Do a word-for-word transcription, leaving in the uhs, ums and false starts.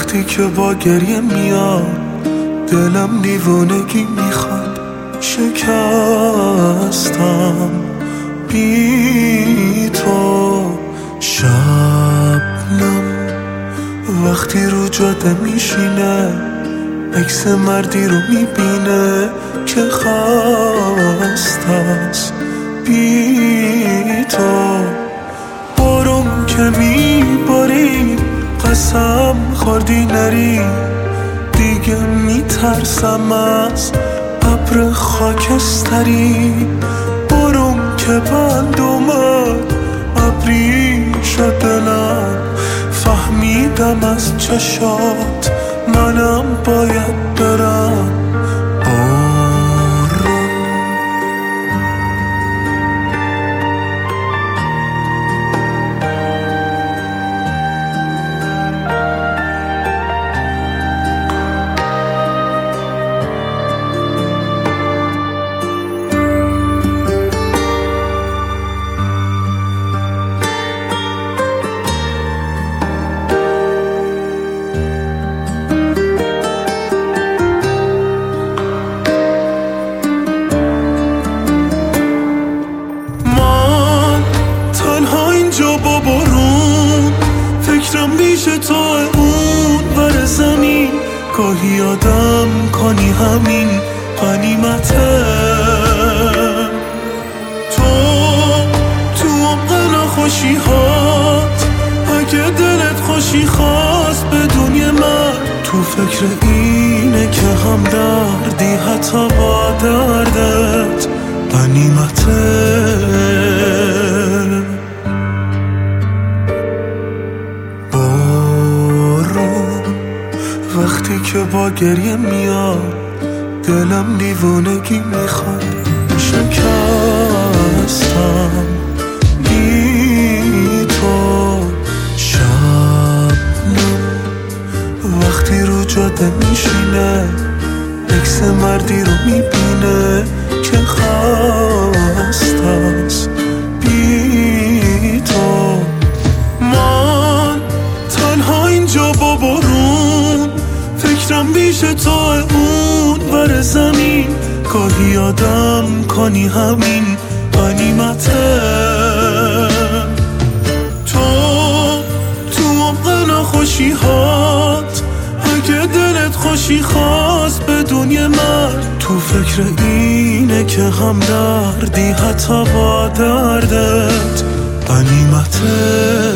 وقتی که با گریه میاد دلم دیوونگی میخواد شکستم بی تو. شبنم وقتی رو جاده میشینه عکس مردی رو میبینه که خسته است بی تو. بارون که میباری قسم خوردی نری، دیگه میترسم از ابر خاکستری. بارون که بند اومد ابری شد دلم، فهمیدم از چشات منم باید برم. با بارون فکرم میشه تا اون ور زمین، گاهی آدم کنی همین غنیمته. تو تو عمق نخوشی هات اگه دلت خوشی خواست بدون یه مرد، تو فکر اینه که هم دردی حتی با دردت غنیمته. وقتی که با گریه میاد دلم دیوونگی میخواد شکستم بی تو. شبنم وقتی رو جاده میشینه عکس مردی رو میبینه که خسته است بی تو. من تنها اینجا با بارون فکرم میشه تا اون ور زمین، گاهی آدم کنی همین غنیمته. تو تو عمق نخوشی هات اگه دلت خوشی خواست بدون یه مرد، تو فکر اینه که هم دردی حتی با دردت غنیمته.